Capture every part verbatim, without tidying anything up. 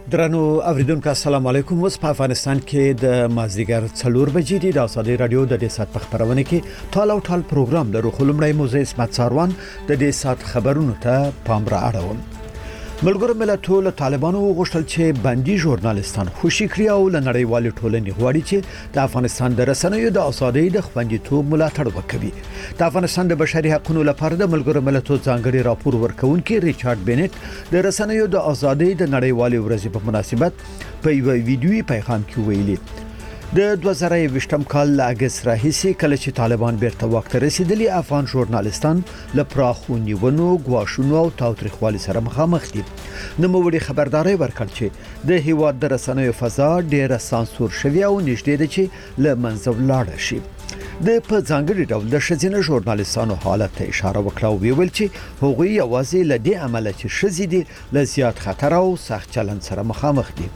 درنو اوریدونکو السلام علیکم. اوس په افغانستان کې د مازدیګر څلور بجې دی. د ازادي رادیو د دې سات په خبرونه کې ټال او ټال پروګرام لرو. خلمړی موزه اسمت ساروان د دې سات خبرونو ته پام را اړوم. ملګرو ملتونو له طالبانو غوښتل چې بندي ژورنالستان خوشي کړي او له نړیوال ټولنې غواړي چې د افغانستان د رسنیو د ازادۍ د خوندیتوب ملاتړ وکړي. د افغانستان د بشري حقوقو لپاره د ملګرو ملتونو ځانګړي راپور ورکونکي ریچارډ بینټ د رسنیو د ازادۍ د نړیوال ورځې په مناسبت په یو ویډیوي پیغام کې ویلي د دوه زره یوویشتم کال له اگست راهیسې کله چې طالبان بیرته واک ته رسیدلي افغان ژورنالستان له پراخو نیونو، ګواښونو او تاوتریخوالي سره مخامخ دي. نوموړي خبرداري ورکړه چې د هیواد د رسنیو فضا ډېره سانسور شوې او نږدې ده چې له منځه ولاړه شي. د په ځانګړي ډول د ښځینه ژورنالستانو حالت ته اشاره وکړه او ویل چې هغوی یوازې له دې عمله چې ښځې دي له زیات خطر او سخت چلند سره مخامخ دي.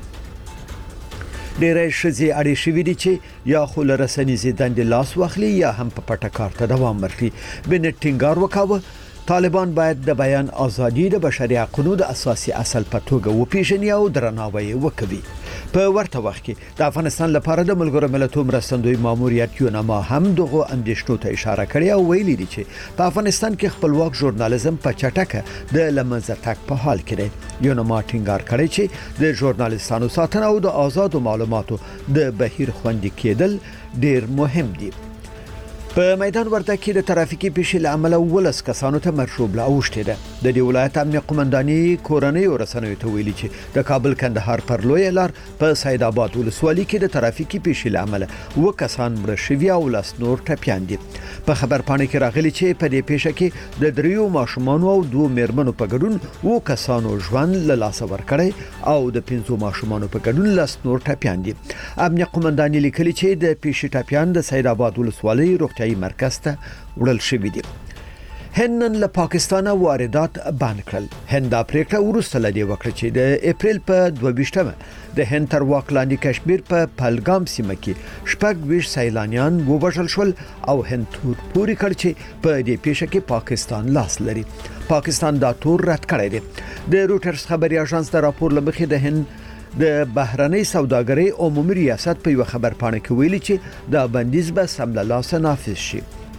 ډېرې ښځې اړې شوې دي چې یا خو له رسنیزې دندې لاس واخلي یا هم په پټه کار ته دوام ورکړي. بنټ ټینګار وکاوه طالبان باید د بیان ازادي د بشري حقوقو د اساسي اصل په توګه وپیژني او درناوی وکړي. په ورته وخت کې د افغانستان لپاره د ملګرو ملتونو مرستندوی ماموریت یونما هم دغه اندېښنو ته اشاره کړې او ویلي دي چې په افغانستان کې خپلواک ژورنالیزم په چټکه د لمنځه تګ په حال کې دی. یونما ټینګار کړی چې د ژورنالیستانو ساتنه او د آزادو معلوماتو د بهیر خوندي کېدل ډېر مهم دي. په میدان ورته کې د ترافیکي پیښې له امله ولس کسانو ته مرشوب لا اوښتې ده. د دې ولایت امنیه قومنداني کورنۍ رسنیو ته ویلي چې د کابل کندهار پر لوی لار په سید آباد ولسوالۍ کې د ترافیکي پیښې له امله و کسان مړه شوي او لاس نور ټپیان دي. په خبر پاڼه کې راغلي چې په دې پیښه کې د دریو ماشومانو او دوه میرمنو په ګډون و کسانو ژوند له لاسه ورکړی او د پنځو ماشومانو په ګډون لاس نور ټپیان دي. امنیه قومنداني لیکلي چې د پیښې ټپیان د سید آباد ولسوالۍ روغتیايي مرکز ته وړل شوي دي. هند نن له پاکستان واردات بند کړل. هند افریقا ورسته لدی وکړه چې د اپریل په دوه ویشتمه د هند تر واک لاندې کشمیر په پهلګام سیمه کې شپږ ویشت سیلانیان ووژل شول او هند تور پوری کړ چې په دې پیښه کې پاکستان لاس لري. پاکستان دا تور رد کړی دی. د روټرز خبري اژانس د راپور لمخې د هند د بهرنۍ سوداګرۍ عمومي ریاست په یو خبر پاڼه کې ویلي چې دا بندیز به سم له لاسه نافذ شي.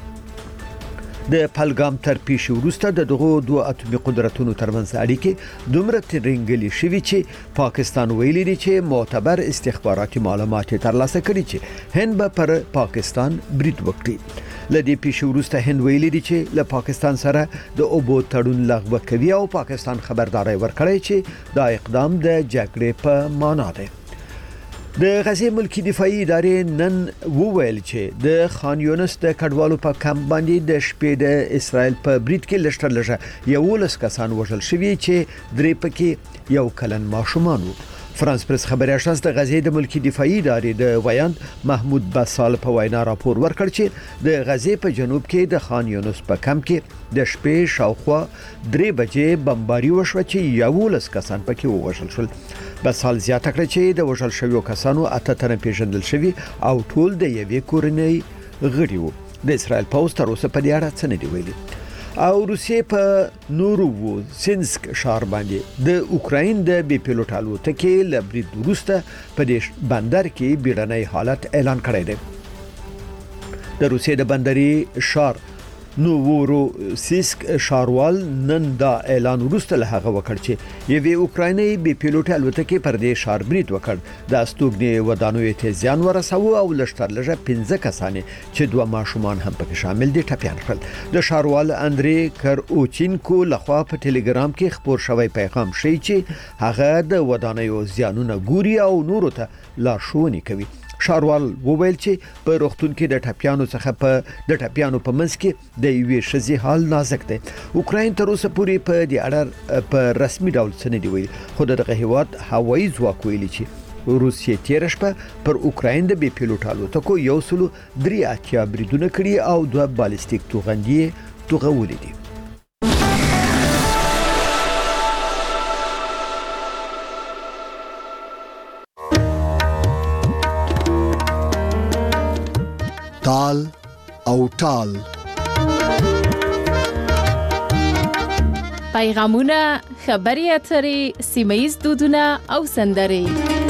د پهلګام تر پیښې وروسته د دغو دوه اتومي قدرتونو ترمنځ اړیکې دومره ترنګلې شوي چې پاکستان ویلي دی چې معتبر استخباراتي معلومات ترلاسه کړي چې هند به پر پاکستان برید وکړي. لدې پیښې وروسته هند ویلي دی چې له پاکستان سره د اوبو تړون لغوه کوي او پاکستان خبرداري ورکړی چې دا اقدام د جګړې په معنا دی. د غزې ملکی دفاعي ادارې نن وویل چې د خان یونس د کډوالو په کمپ باندې د شپې د اسرائیل په برید کې لشتر لږه یولس کسان وژل شوي چې درې پکې یو کلن ماشومان وو. فرانس پریس خبري اژانس د غزې د ملکی دفاعي ادارې د ویاند محمود بسال په وینا راپور ورکړ چې د غزې په جنوب کې د خان یونس په کمپ کې د شپې شاوخوا درې بجې بمباري وشوه چې یولس کسان پکې وژل شول. بسال زیاته کړه چې د وژل شویو کسانو اته تنه پیژندل شوي او ټول د یوې کورنۍ غړي وو. د اسرائیل پوسټ تر اوسه په دې اړه څه نه دی ویلي. او روسیې په نورو سینسک ښار باندې د اوکراین د بي پیلوټ الوتکې له برید وروسته په دې بندر کې بیړنی حالت اعلان کړی دی. د روسیې د بندري ښار نوورو-سیسک ښاروال نن دا اعلان وروسته له هغه وکړ چې یوې اوکرایني بي پیلوټ الوتکې پر دې ښار برید وکړ. د استوګنې ودانیو ته زیان ورساوه او لشتر لږه پنځه کسان چې دوه ماشومان هم پکې شامل دي ټپیان کړل. د ښاروال اندري کروچینکو لخوا په ټلګرام کې خبر شوی پیغام شي چې هغه د ودانیو زیانونه ګوري او نورو ته لارښوونې کوي. ښاروال وویل چې په روغتون کې د ټپیانو څخه په د ټپیانو په منځ کې د یوې ښځې حال نازک دی. اوکراین تر اوسه پورې په دې اړه په رسمي ډول څه نه دی ویلي، خو دغه هیواد هوایي ځواک ویلي چې روسیې تیر شپه پر اوکراین د بي پیلوټ الوتکو یو سلو درې اتیا بریدونه کړي او دوه بالستیک توغندي توغولې دي. تال او ټال پیغامونه، خبري اترې، سیمه‌ییز دودونه او سندرې.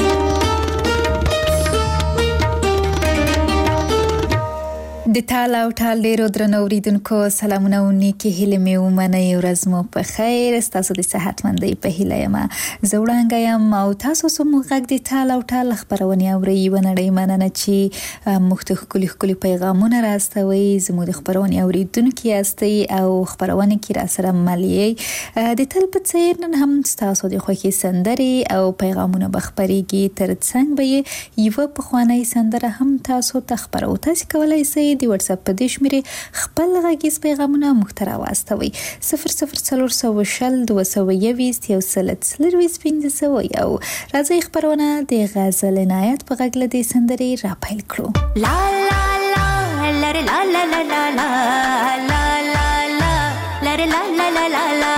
د ټال او ټال ډیرو درنو اوریدونکو سلامونه او نیکی هیله مې ومنئ. ورځ مو په خیر، تاسو د صحتمندۍ په هیله یم. زه وړاندې یم او تاسو سم غږ د ټال او ټال خبرونه اورئ. ونړۍ مننه چې مختلف کلی کلی پیغامونه راستوي. زموږ د خبرونه اوریدونکو یاستئ او خبرونه کې را سره ملي د تل په څیر نن هم تاسو د خوښي سندرې او پیغامونه بخبريږي. ترڅنګ به یو په خواني سندره هم تاسو ته خبرو. تاسو کولای شئ د واتس اپ په دې شمیرې خپل غږیز پیغامونه مخترا واستوي. صفر صفر څلور سوه شل دوه سوه یویشت یو سل څلرویشت پنځه سوه یو. راځي خبرونه د غزل عنایت په غږ له دې سندرې را پیل کړو. لا لا لا لا لا لا لا لا لا لا لا لا لا لا لا لا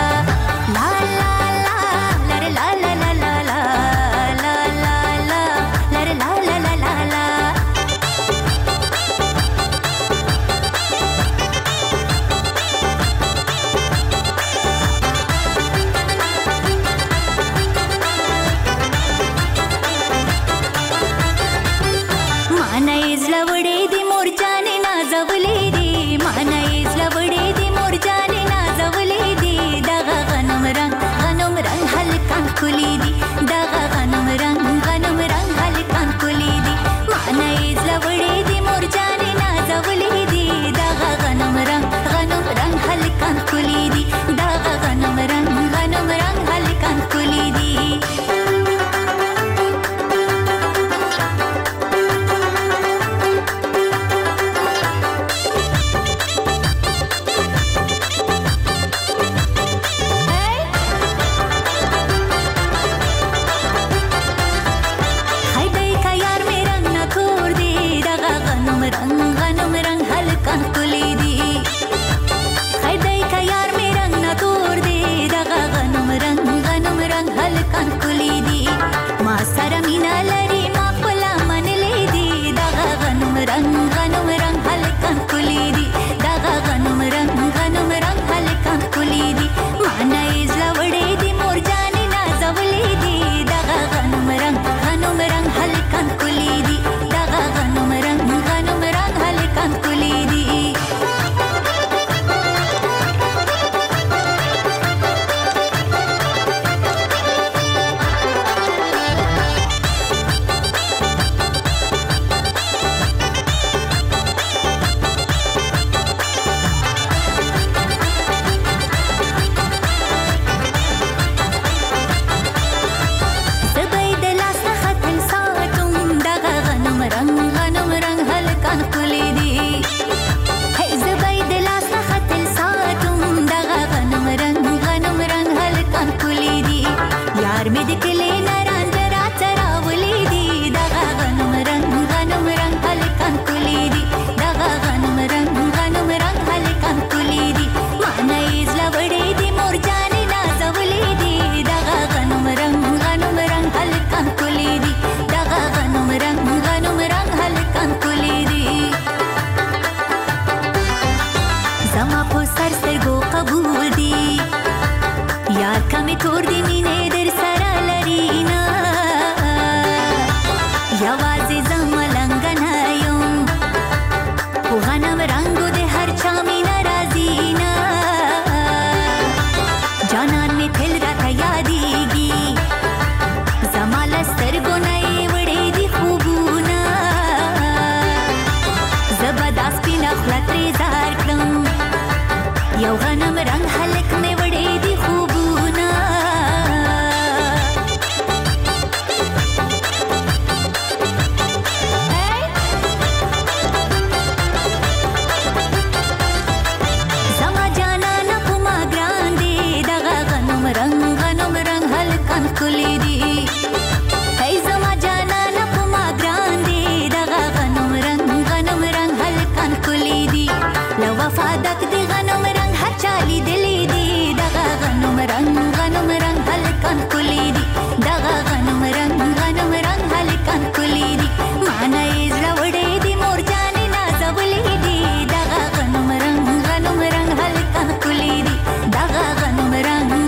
Rang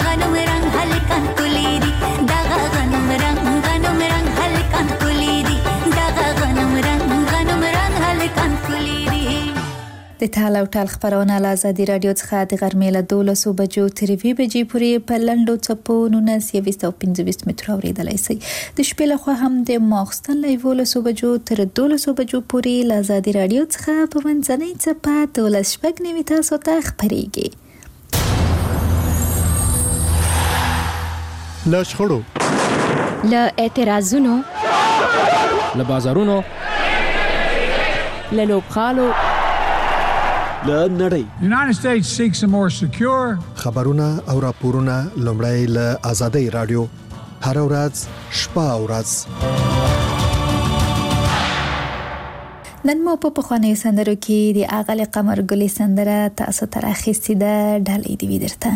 د ټال او ټال خبرونه له ازادي رادیو څخه د غرمې له دولسو بجو تر دوه بجې پورې په لنډو څپو نولس او پنځه مترو اوریدلای شئ. د شپې له خوا هم د ماخستن له یولسو بجو تر دولسو بجو پورې له ازادي رادیو څخه په منځنۍ څپه دولس شپږ نیمې تاسو ته خبرېږي. له شخړو، له اعتراضونو، له بازارونو، له لوبغالو، له نړۍ. The United States seeks a more secure خبرونه او راپورونه لومړی له آزادۍ رادیو هر ورځ شپه او ورځ. نن مو په پخوانیو سندرو کې د اغل قمر ګلې سندره تاسو ته راخیستې ده. ډالۍ دی درته.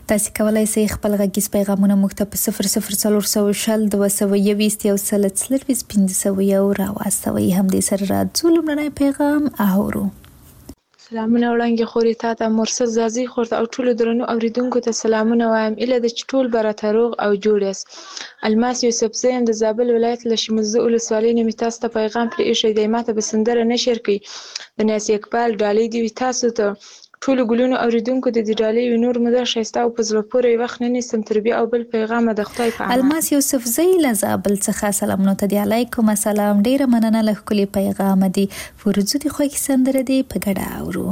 تاسو کولای شئ خپل غږیز پیغامونه موږ ته په صفر صفر څلور سوه شل دوه سوه یوویشت یو سل څلرویشت پنځه سوه یو راواستوئ. هم دې سره راځو لومړنی پیغام اورو. سلامونه وړاندې خوري تا ته مرسل زازي خورته او ټولو درنو اوریدونکو ته سلامونه وایم. اله د ټول برته روغ او جوړ یاست. الماس یوسف زیم د زابل ولایت له شمزه ولسوالۍ نه تاسو ته پیغام پرې ایښی دی. ماته به سندره نشر کړي د ناس اقبال ډالۍ دی تاسو ته ټول ګلونو اوریدونکو د دې ډالۍ و نور مده شایسته او په زړه پورې وخت نه نستم تربیه او بل پیغام د خدای په امان. الماس یوسف زی له زابل څخه سلامونه ته دی. علیکم السلام. ډیره مننه له خپل پیغام دی. ورځو دی خو کی سندره دی په ګډه اورو.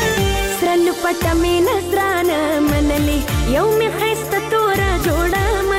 پټه مې نظرانه منلې یو مې خسته تور جوړه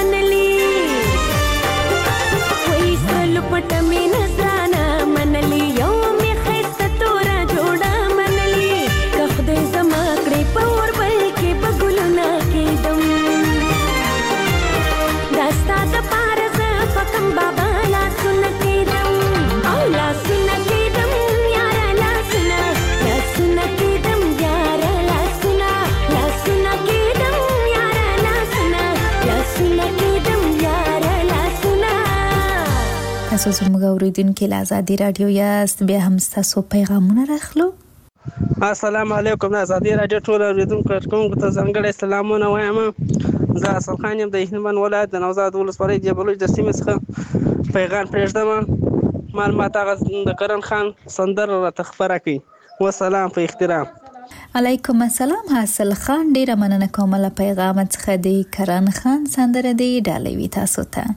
تاسو زموږ اوریدونکو له آزادي رادیو یاست، بیا هم تاسو پیغامونه راخلو. السلام علیکم. آزادي رادیو ټول اوریدونکو کوم ته ځانګړی سلامونه وایم. زه اصل خان یم د هلمند ولایت د نوزاد ولسوالۍ د بلوچ د سیمې څخه پیغام پرېږدم. معلومات هغه د کرن خان سندره راته خپره کړي. وسلام په احترام. علیکم السلام حاصل خان، ډیره مننه کوم له پیغام څخه. د کرن خان سندره دی ډالوي تاسو ته.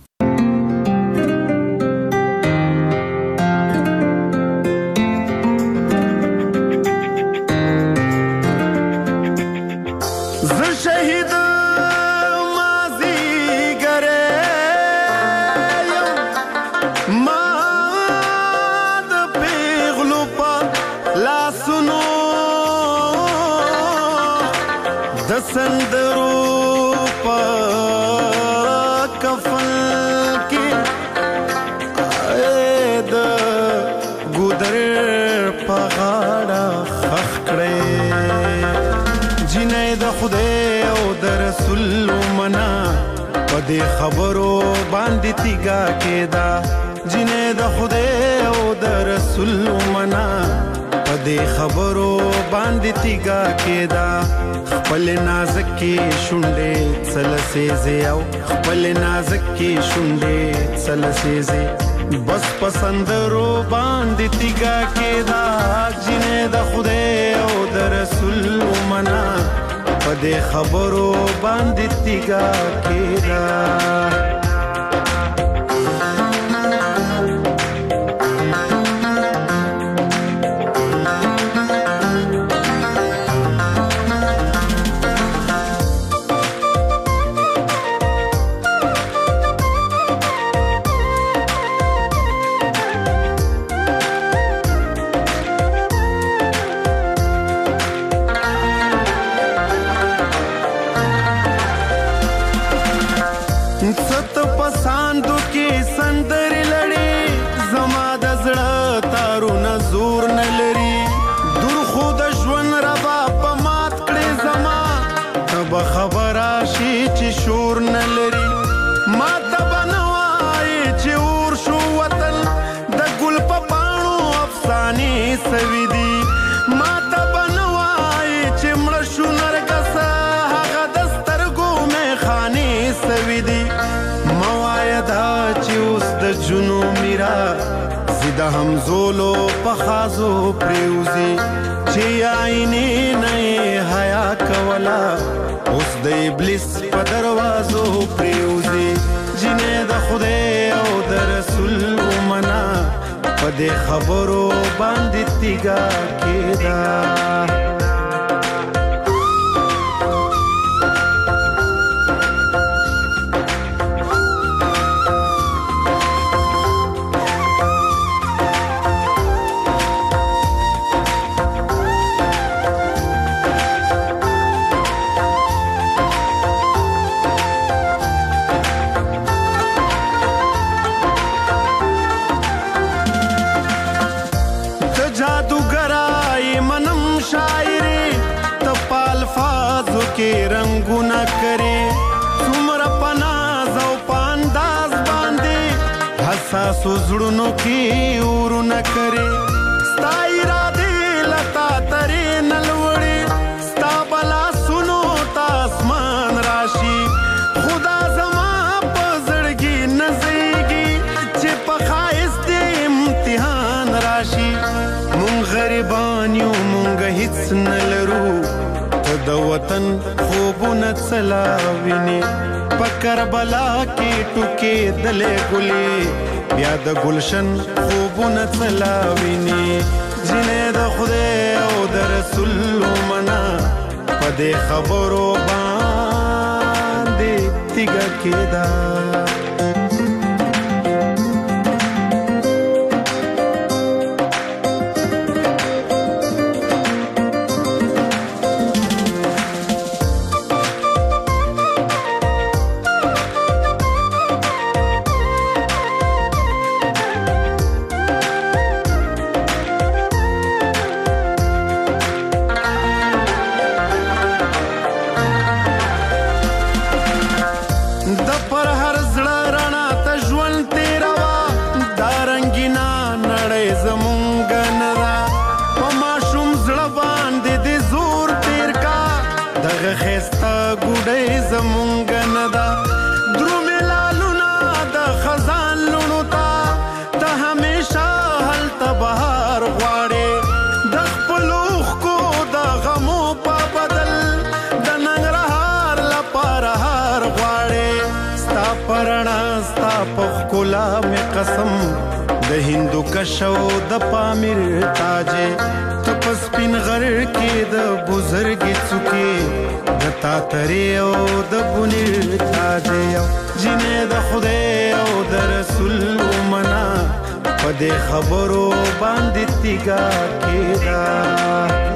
د خبرو باندې تیګه کېدا جنې د خدای او د رسول منا په دې خبرو باندې تیګه کېدا خپل نازک کې شونډې څلسېزې او خپل نازک کې شونډې څلسېزې بس پسندرو باندې تیګه کېدا جنې د خدای او د رسول منا په دې خبرو باندې تیګه کېدا. د همزولو پخازو پریوزی چې عینې نه حیا کولا اوس د ابلیس په دروازو پریوزی جنې د خدای او د رسول منا په دې خبرو باندې تیګه کېدا. کې رنگونه کرے څومره پناز او پانداز باندې حساس زړونو کې ورونه کرے ستا اراده لتا ترې نلوړې ستا بلا سنو تاسمان راشي خدا زما په زړګي نزيږي چې په خایست امتحان راشي مونږ غریبان یو مونږ هیڅ نلرو د وطن خوبونه څلاویني په کربلا کې ټوکې دلې ګلې بیا د گلشن خوبونه څلاویني جنې د خدای او د رسول منا په دې خبرو باندې تیګه کېدا. د پر هر زړه دا درومې لالونه د خزان لونو تا ته همیشه هلته بهار غواړې د خپلو اوښکو د غمو په بدل د ننګرهار لپاره هار غواړې ستا په رڼا ستا په ښکلا مې قسم د هندوکش او د پامیر تاجې ته په سپین غر کې د بزرګې څوکې د تاترې او د بونیر تاجې جنې د خدای او د رسول ومنه په دې خبرو باندې تیګا کېده